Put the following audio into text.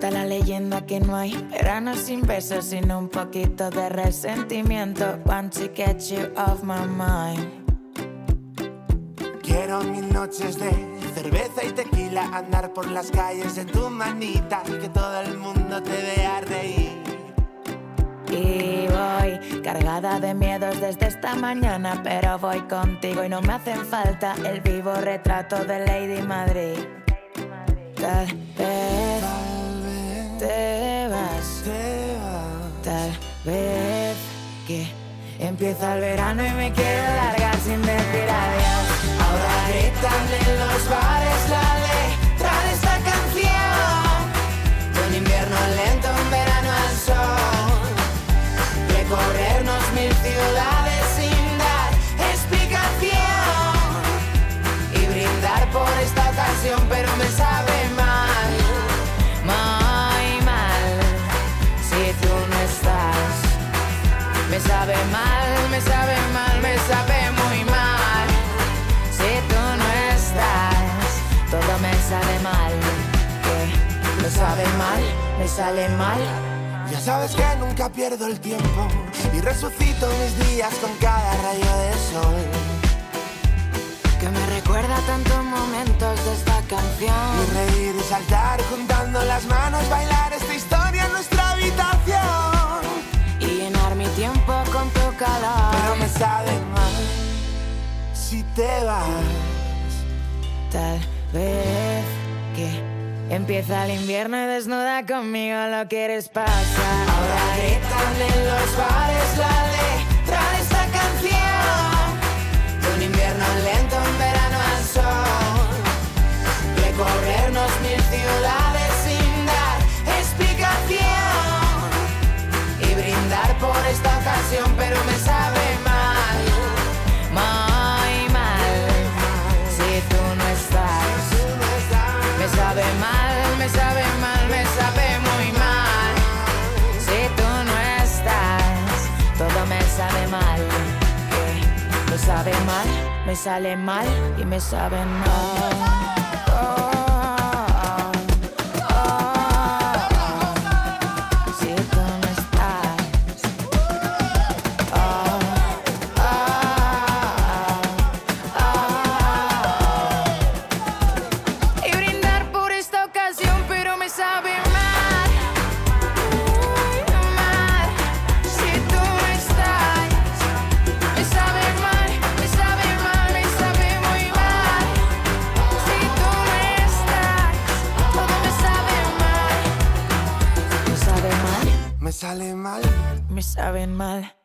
Cuenta la leyenda que no hay verano sin besos, sino un poquito de resentimiento. Want to get you off my mind. Quiero 1000 noches de cerveza y tequila, andar por las calles en tu manita y que todo el mundo te vea reír. Y voy cargada de miedos desde esta mañana, pero voy contigo y no me hacen falta el vivo retrato de Lady Madrid. Tal vez te vas, tal vez que empieza el verano y me quiero largar sin decir adiós. Ahora gritan en los bares la letra de esta canción, de un invierno lento, un verano al sol. Recorrernos 1000 ciudades sin dar explicación y brindar por esta ocasión, pero me sabe mal, muy mal. Si tú no estás, me sabe mal, me sabe mal, me sabe muy mal. Si tú no estás, todo me sabe mal, que me sabe mal, me sale mal. Ya sabes que nunca pierdo el tiempo y resucito mis días con cada rayo de sol, que me recuerda tantos momentos de esta canción. y reír y saltar juntando las manos, bailar esta historia en nuestra habitación Y llenar mi tiempo con tu calor. Pero me sabe mal si te vas. Tal vez que empieza el invierno y desnuda conmigo lo quieres pasar. Ahora gritan en los bares la letra de esta canción, de un invierno lento, un verano al sol. Recorrernos 1000 ciudades sin dar explicación y brindar por esta ocasión, pero me sabe mal, muy mal. Si tú no estás, me sabe mal, me sabe mal, me sabe muy mal. Si tú no estás, todo me sabe mal, me sabe mal, me sale mal y me sabe mal. Si tú no estás, y brindar por esta ocasión, pero me sabe mal, muy mal. Si tú no estás, me sabe mal, me sabe mal, me sabe muy mal. Si tú no estás, todo me sabe mal. Me sabe mal, Me sale mal, me saben mal.